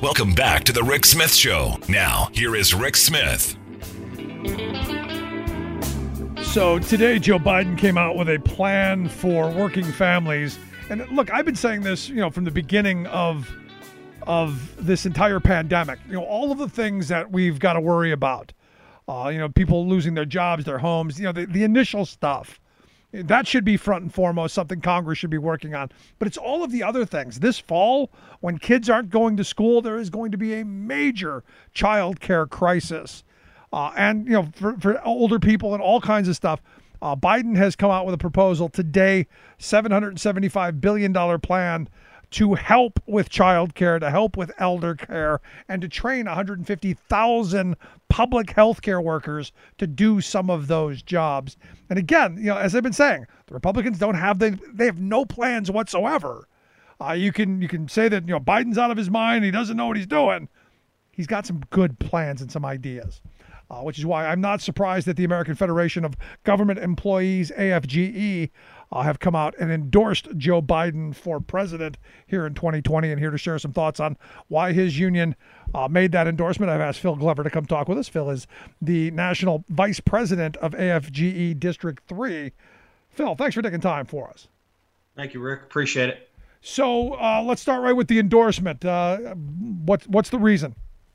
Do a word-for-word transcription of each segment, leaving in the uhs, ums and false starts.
Welcome back to the Rick Smith Show. Now, here is Rick Smith. So today, Joe Biden came out with a plan for working families. And look, I've been saying this, you know, from the beginning of of this entire pandemic. You know, all of the things that we've got to worry about. Uh, you know, people losing their jobs, their homes. You know, the, the initial stuff. That should be front and foremost, something Congress should be working on. But it's all of the other things. This fall, when kids aren't going to school, there is going to be a major child care crisis. Uh, and, you know, for, for older people and all kinds of stuff. Uh, Biden has come out with a proposal today, seven hundred seventy-five billion dollars plan to help with child care, to help with elder care, and to train one hundred fifty thousand public health care workers to do some of those jobs. And again, you know, as I've been saying, the Republicans don't have the, they have no plans whatsoever. Uh, you can you can say that, you know, Biden's out of his mind, he doesn't know what he's doing. He's got some good plans and some ideas, uh, which is why I'm not surprised that the American Federation of Government Employees, A F G E, Uh, have come out and endorsed Joe Biden for president here in twenty twenty, and here to share some thoughts on why his union uh, made that endorsement. I've asked Phil Glover to come talk with us. Phil is the national vice president of A F G E District three. Phil, thanks for taking time for us. Thank you, Rick. Appreciate it. So uh, let's start right with the endorsement. Uh, what, what's the reason?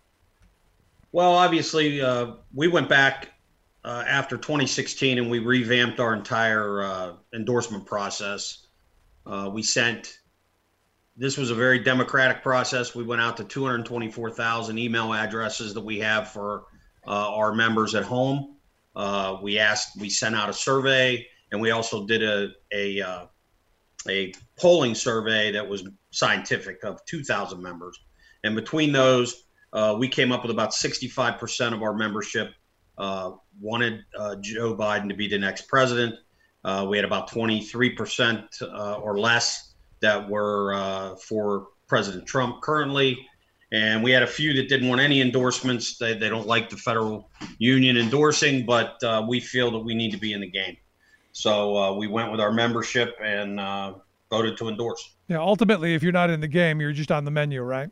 Well, obviously, uh, we went back Uh, after twenty sixteen, and we revamped our entire uh, endorsement process. Uh, we sent, this was a very democratic process. We went out to two hundred twenty-four thousand email addresses that we have for uh, our members at home. Uh, we asked, we sent out a survey, and we also did a, a, uh, a polling survey that was scientific of two thousand members. And between those, uh, we came up with about sixty-five percent of our membership Uh, wanted uh, Joe Biden to be the next president. Uh, we had about twenty-three percent uh, or less that were uh, for President Trump currently. And we had a few that didn't want any endorsements. They, they don't like the federal union endorsing, but uh, we feel that we need to be in the game. So uh, we went with our membership and uh, voted to endorse. Yeah, ultimately, if you're not in the game, you're just on the menu, right?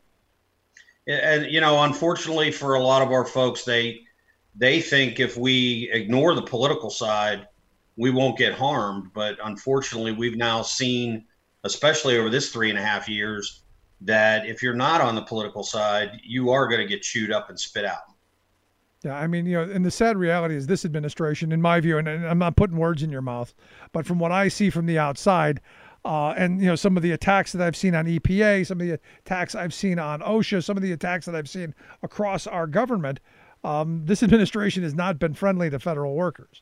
And, you know, unfortunately for a lot of our folks, they They think if we ignore the political side, we won't get harmed. But unfortunately, we've now seen, especially over this three and a half years, that if you're not on the political side, you are going to get chewed up and spit out. Yeah, I mean, you know, and the sad reality is this administration, in my view, and, and I'm not putting words in your mouth, but from what I see from the outside, uh, and, you know, some of the attacks that I've seen on E P A, some of the attacks I've seen on OSHA, some of the attacks that I've seen across our government, Um, this administration has not been friendly to federal workers.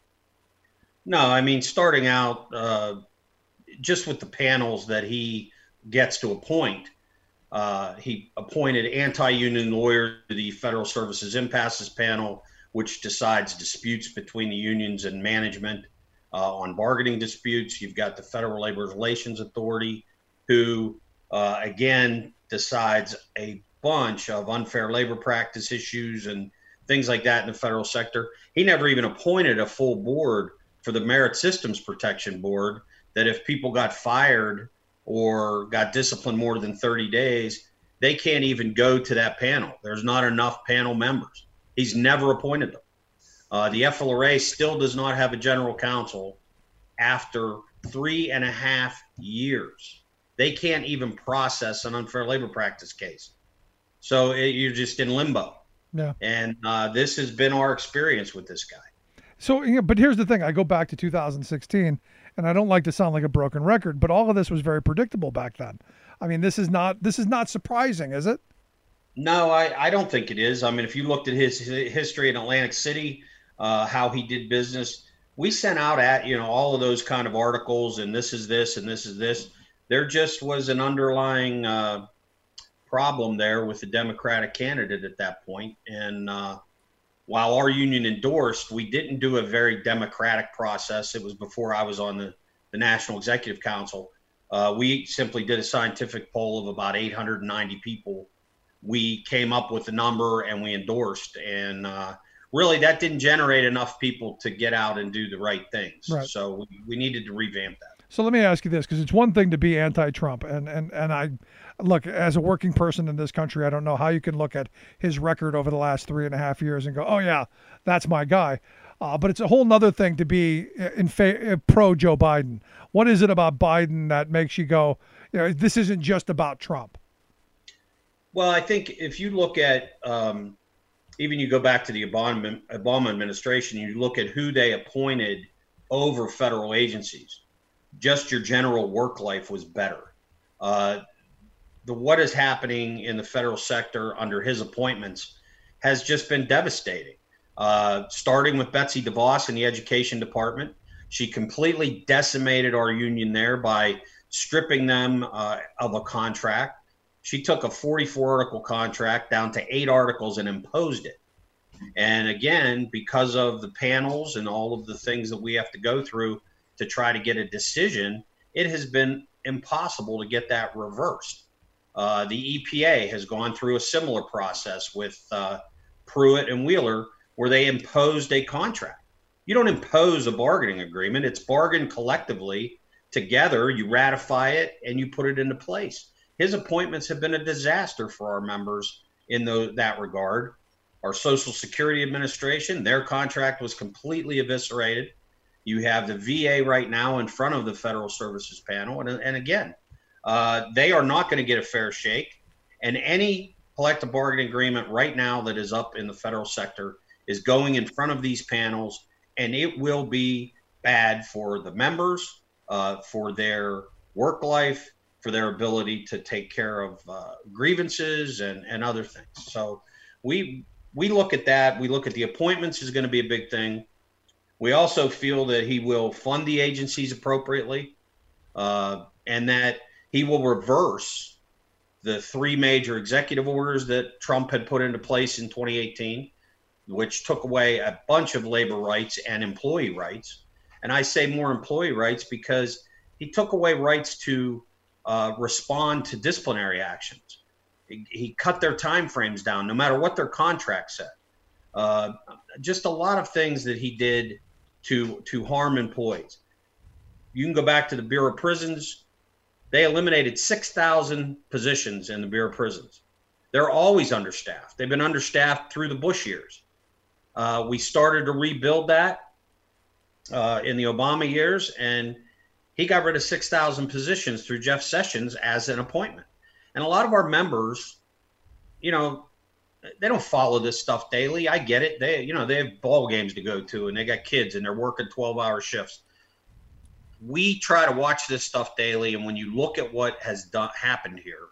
No, I mean, starting out uh, just with the panels that he gets to appoint, uh, he appointed anti-union lawyers to the Federal Services Impasses Panel, which decides disputes between the unions and management uh, on bargaining disputes. You've got the Federal Labor Relations Authority, who, uh, again, decides a bunch of unfair labor practice issues and things like that in the federal sector. He never even appointed a full board for the Merit Systems Protection Board, that if people got fired or got disciplined more than thirty days, they can't even go to that panel. There's not enough panel members. He's never appointed them. Uh, the F L R A still does not have a general counsel after three and a half years. They can't even process an unfair labor practice case. So it, you're just in limbo. Yeah. And uh, this has been our experience with this guy. So, you know, but here's the thing. I go back to two thousand sixteen, and I don't like to sound like a broken record, but all of this was very predictable back then. I mean, this is not this is not surprising, is it? No, I, I don't think it is. I mean, if you looked at his, his history in Atlantic City, uh, how he did business, we sent out at, you know, all of those kind of articles, and this is this, and this is this. There just was an underlying uh, problem there with the Democratic candidate at that point. And uh, while our union endorsed, we didn't do a very democratic process. It was before I was on the, the National Executive Council. Uh, we simply did a scientific poll of about eight hundred ninety people. We came up with a number and we endorsed. And uh, really, that didn't generate enough people to get out and do the right things. Right. So we, we needed to revamp that. So let me ask you this, because it's one thing to be anti-Trump, and, and, and I look, as a working person in this country, I don't know how you can look at his record over the last three and a half years and go, oh yeah, that's my guy. Uh, but it's a whole nother thing to be in fa- pro Joe Biden. What is it about Biden that makes you go, you know, this isn't just about Trump? Well, I think if you look at, um, even you go back to the Obama, Obama administration, you look at who they appointed over federal agencies, just your general work life was better. Uh, the what is happening in the federal sector under his appointments has just been devastating. Uh, starting with Betsy DeVos in the education department, she completely decimated our union there by stripping them uh, of a contract. She took a forty-four article contract down to eight articles and imposed it. And again, because of the panels and all of the things that we have to go through to try to get a decision, it has been impossible to get that reversed. Uh, the E P A has gone through a similar process with uh, Pruitt and Wheeler, where they imposed a contract. You don't impose a bargaining agreement. It's bargained collectively together. You ratify it and you put it into place. His appointments have been a disaster for our members in the, that regard. Our Social Security Administration, their contract was completely eviscerated. You have the V A right now in front of the Federal Services Panel. And, and again, uh, they are not going to get a fair shake. And any collective bargaining agreement right now that is up in the federal sector is going in front of these panels, and it will be bad for the members, uh, for their work life, for their ability to take care of uh, grievances and, and other things. So we we look at that. We look at the appointments is going to be a big thing. We also feel that he will fund the agencies appropriately, uh, and that he will reverse the three major executive orders that Trump had put into place in twenty eighteen, which took away a bunch of labor rights and employee rights. And I say more employee rights because he took away rights to uh, respond to disciplinary actions. He, he cut their time frames down, no matter what their contract said. Uh, just a lot of things that he did to to harm employees. You can go back to the Bureau of Prisons. They eliminated six thousand positions in the Bureau of Prisons. They're always understaffed. They've been understaffed through the Bush years. Uh, we started to rebuild that uh, in the Obama years, and he got rid of six thousand positions through Jeff Sessions as an appointment. And a lot of our members, you know, they don't follow this stuff daily. I get it. They, you know, they have ball games to go to, and they got kids, and they're working twelve-hour shifts. We try to watch this stuff daily, and when you look at what has done happened here,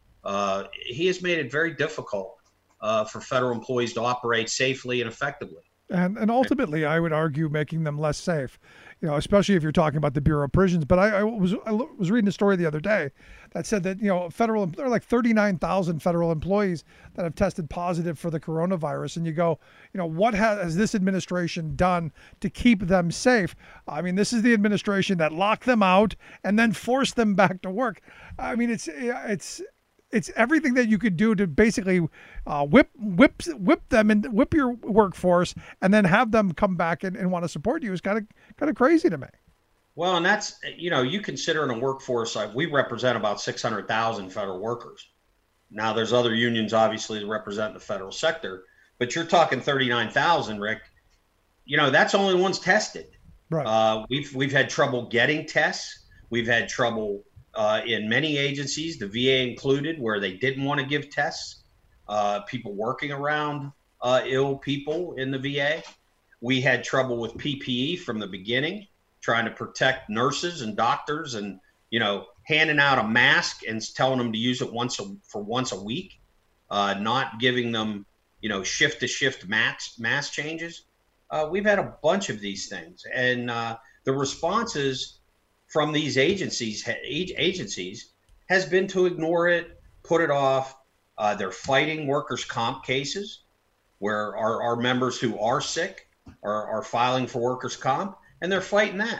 uh, he has made it very difficult uh, for federal employees to operate safely and effectively. And and ultimately, I would argue making them less safe, you know, especially if you're talking about the Bureau of Prisons. But I, I was I was reading a story the other day that said that, you know, federal there are like thirty-nine thousand federal employees that have tested positive for the coronavirus. And you go, you know, what has, has this administration done to keep them safe? I mean, this is the administration that locked them out and then forced them back to work. I mean, it's it's. It's everything that you could do to basically uh, whip, whip, whip them and whip your workforce, and then have them come back and, and want to support you is kind of kind of crazy to me. Well, and that's, you know, you consider in a workforce, like we represent about six hundred thousand federal workers. Now, there's other unions, obviously, that represent the federal sector, but you're talking thirty-nine thousand, Rick. You know, that's only ones tested. Right. Uh, we've we've had trouble getting tests. We've had trouble Uh, in many agencies, the V A included, where they didn't want to give tests, uh, people working around uh, ill people in the V A. We had trouble with P P E from the beginning, trying to protect nurses and doctors, and, you know, handing out a mask and telling them to use it once a, for once a week, uh, not giving them, you know, shift to shift mask, mask changes. Uh, we've had a bunch of these things, and uh, the responses from these agencies agencies has been to ignore it, put it off. Uh, they're fighting workers' comp cases where our, our members who are sick are, are filing for workers' comp, and they're fighting that.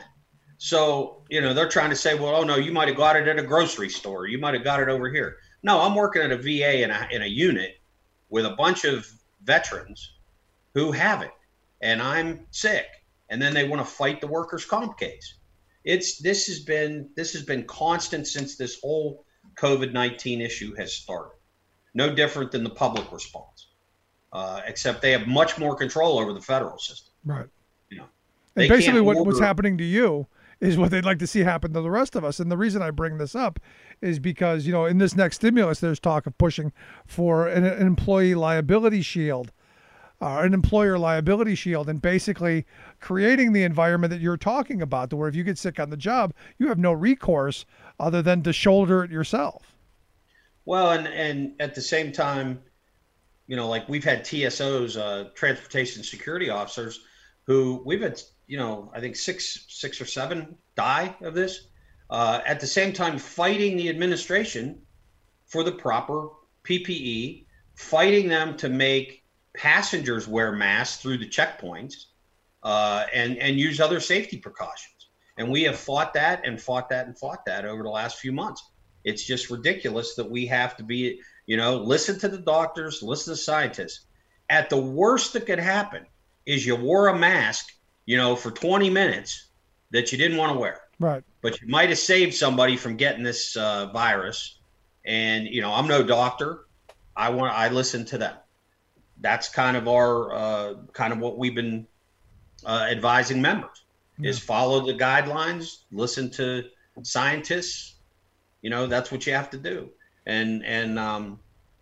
So, you know, they're trying to say, well, oh, no, you might have got it at a grocery store. You might have got it over here. No, I'm working at a V A in a, in a unit with a bunch of veterans who have it, and I'm sick. And then they want to fight the workers' comp case. It's this has been this has been constant since this whole COVID nineteen issue has started. No different than the public response, uh, except they have much more control over the federal system. Right. You know, and basically what, order... what's happening to you is what they'd like to see happen to the rest of us. And the reason I bring this up is because, you know, in this next stimulus, there's talk of pushing for an, an employee liability shield. Uh, an employer liability shield, and basically creating the environment that you're talking about, to where if you get sick on the job, you have no recourse other than to shoulder it yourself. Well, and, and at the same time, you know, like we've had T S Os, uh, transportation security officers, who we've had, you know, I think six, six or seven die of this. Uh, at the same time, fighting the administration for the proper P P E, fighting them to make passengers wear masks through the checkpoints, uh, and and use other safety precautions. And we have fought that and fought that and fought that over the last few months. It's just ridiculous that we have to be, you know, listen to the doctors, listen to scientists. At the worst that could happen is you wore a mask, you know, for twenty minutes that you didn't want to wear. Right. But you might have saved somebody from getting this uh, virus. And, you know, I'm no doctor. I want I listen to them. That's kind of our uh, kind of what we've been uh, advising members yeah. is follow the guidelines, listen to scientists. You know, that's what you have to do. And, and, um,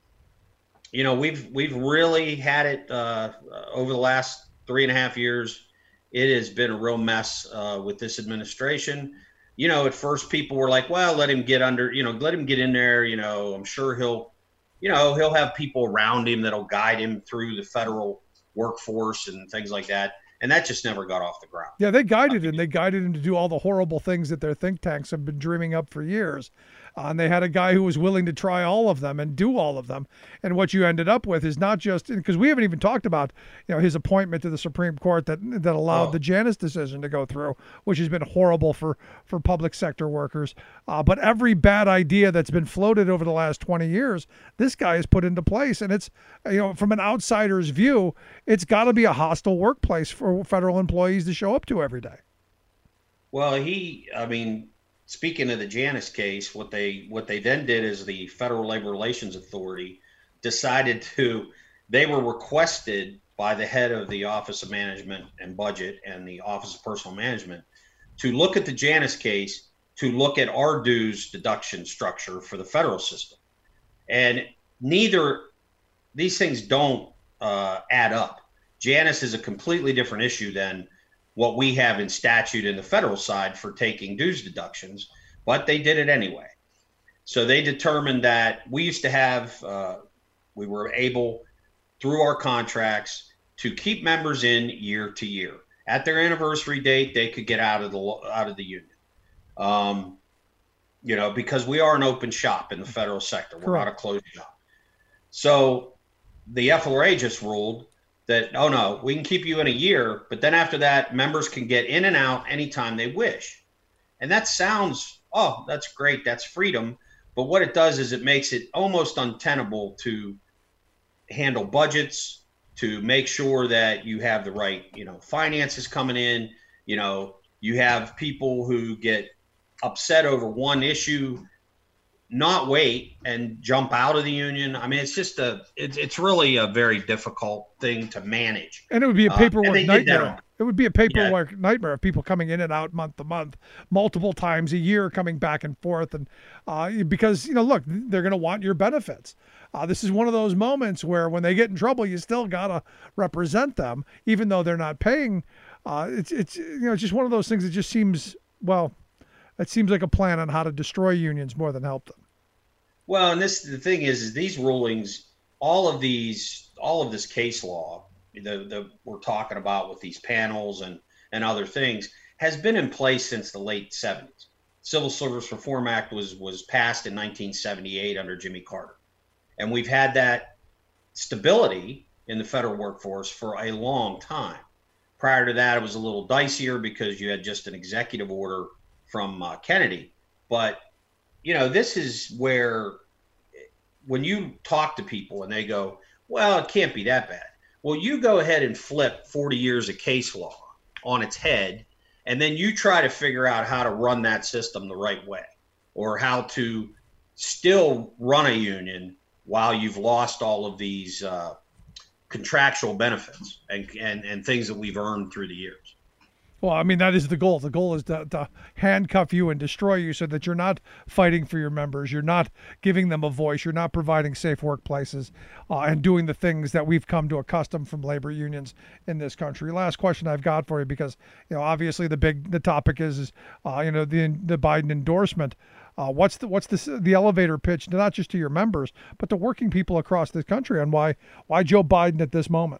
you know, we've, we've really had it uh, over the last three and a half years. It has been a real mess uh, with this administration. You know, at first people were like, well, let him get under, you know, let him get in there. You know, I'm sure he'll, you know, he'll have people around him that'll guide him through the federal workforce and things like that. And that just never got off the ground. Yeah, they guided him. They guided him to do all the horrible things that their think tanks have been dreaming up for years. Uh, and they had a guy who was willing to try all of them and do all of them. And what you ended up with is not just, because we haven't even talked about, you know, his appointment to the Supreme Court that that allowed oh. the Janus decision to go through, which has been horrible for, for public sector workers. Uh, but every bad idea that's been floated over the last twenty years, this guy has put into place. And it's, you know, from an outsider's view, it's got to be a hostile workplace for federal employees to show up to every day. Well, he, I mean, speaking of the Janus case, what they what they then did is the Federal Labor Relations Authority decided to, they were requested by the head of the Office of Management and Budget and the Office of Personnel Management to look at the Janus case, to look at our dues deduction structure for the federal system. And neither, these things don't uh, add up. Janus is a completely different issue than what we have in statute in the federal side for taking dues deductions, but they did it anyway. So they determined that we used to have, uh, we were able through our contracts to keep members in year to year. At their anniversary date, they could get out of the out of the union. Um, you know, because we are an open shop in the federal sector. We're Correct. Not a closed shop. So the F L R A just ruled that, oh no, we can keep you in a year, but then after that, members can get in and out anytime they wish. And that sounds, oh, that's great, that's freedom. But what it does is it makes it almost untenable to handle budgets, to make sure that you have the right, you know, finances coming in. You know, you have people who get upset over one issue, not wait and jump out of the union. I mean, it's just a, it's, it's really a very difficult thing to manage. And it would be a paperwork uh, nightmare. It would be a paperwork yeah. nightmare of people coming in and out month to month, multiple times a year, coming back and forth. And uh, because, you know, look, they're going to want your benefits. Uh, this is one of those moments where when they get in trouble, you still got to represent them, even though they're not paying. Uh, it's, it's, you know, it's just one of those things that just seems, well, it seems like a plan on how to destroy unions more than help them. Well, and this, the thing is, is these rulings, all of these, all of this case law that, that we're talking about with these panels and, and other things has been in place since the late seventies. Civil Service Reform Act was, was passed in nineteen seventy-eight under Jimmy Carter. And we've had that stability in the federal workforce for a long time. Prior to that, it was a little dicier because you had just an executive order from uh, Kennedy. But, you know, this is where when you talk to people and they go, well, it can't be that bad. Well, you go ahead and flip forty years of case law on its head And then you try to figure out how to run that system the right way, or how to still run a union while you've lost all of these uh, contractual benefits and, and, and things that we've earned through the years. Well, I mean, that is the goal. The goal is to, to handcuff you and destroy you so that you're not fighting for your members. You're not giving them a voice. You're not providing safe workplaces uh, and doing the things that we've come to accustom from labor unions in this country. Last question I've got for you, because, you know, obviously the big, the topic is, is uh, you know, the, the Biden endorsement. Uh, what's the, what's the, the elevator pitch, not just to your members, but to working people across this country on why, why Joe Biden at this moment?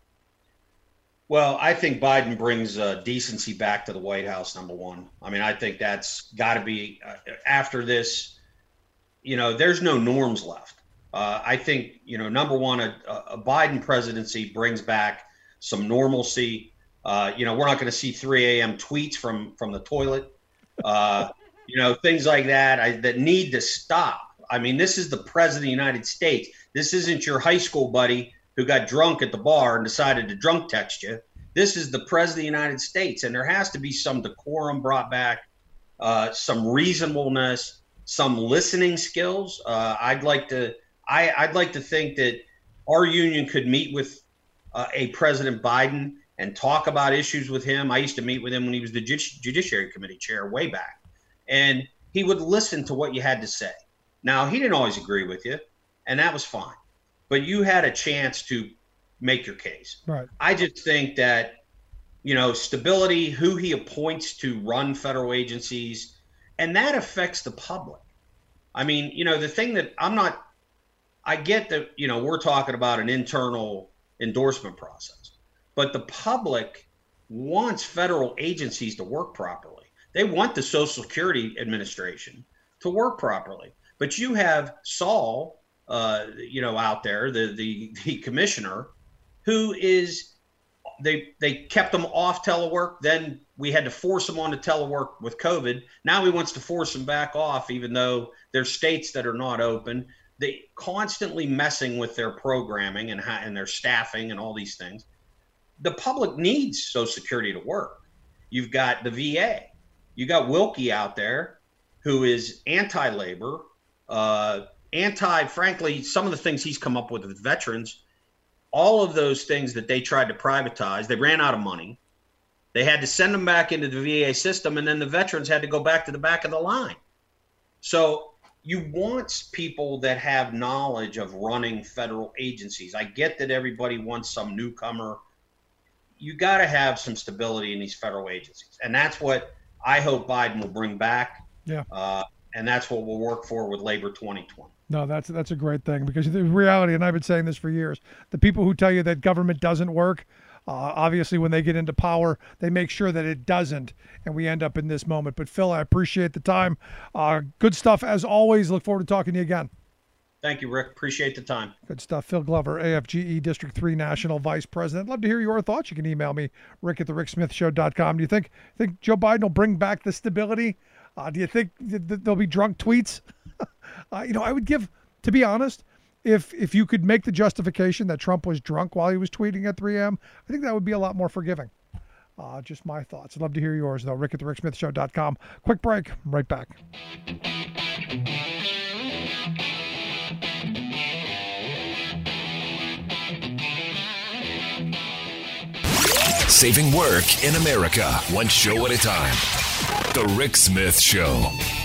Well, I think Biden brings uh, decency back to the White House, number one. I mean, I think that's got to be uh, after this, you know, there's no norms left. Uh, I think, you know, number one, a, a Biden presidency brings back some normalcy. Uh, you know, we're not going to see three a.m. tweets from from the toilet, uh, you know, things like that I, that need to stop. I mean, this is the president of the United States. This isn't your high school buddy who got drunk at the bar and decided to drunk text you. This is the president of the United States, and there has to be some decorum brought back, uh, some reasonableness, some listening skills. Uh, I'd like to, I, I'd like to think that our union could meet with uh, a President Biden and talk about issues with him. I used to meet with him when he was the Judici- Judiciary Committee chair way back, and he would listen to what you had to say. Now, he didn't always agree with you, and that was fine. But you had a chance to make your case. Right. I just think that, you know, stability, who he appoints to run federal agencies, and that affects the public. I mean, you know, the thing that I'm not, I get that, you know, we're talking about an internal endorsement process, but the public wants federal agencies to work properly. They want the Social Security Administration to work properly. But you have Saul, Uh, you know, out there, the, the the commissioner, who is, they they kept him off telework. Then we had to force him on to telework with COVID. Now he wants to force him back off, even though there's states that are not open. They constantly messing with their programming and and their staffing and all these things. The public needs Social Security to work. You've got the V A. You got Wilkie out there, who is anti-labor. Uh, anti, frankly, some of the things he's come up with with veterans, all of those things that they tried to privatize, they ran out of money. They had to send them back into the V A system, and then the veterans had to go back to the back of the line. So you want people that have knowledge of running federal agencies. I get that everybody wants some newcomer. You got to have some stability in these federal agencies. And that's what I hope Biden will bring back. Yeah. Uh, and that's what we'll work for with Labor twenty twenty. No, that's that's a great thing, because the reality, and I've been saying this for years, the people who tell you that government doesn't work, uh, obviously when they get into power, they make sure that it doesn't, and we end up in this moment. But Phil, I appreciate the time. Uh, good stuff as always. Look forward to talking to you again. Thank you, Rick. Appreciate the time. Good stuff. Phil Glover, A F G E District three National Vice President. Love to hear your thoughts. You can email me, rick at the rick smith show dot com. Do you think think Joe Biden will bring back the stability? Uh, do you think th- th- there'll be drunk tweets? uh, you know, I would give, to be honest, if if you could make the justification that Trump was drunk while he was tweeting at three a.m., I think that would be a lot more forgiving. Uh, just my thoughts. I'd love to hear yours, though. rick at the rick smith show dot com. Quick break. Right back. Saving work in America, one show at a time. The Rick Smith Show.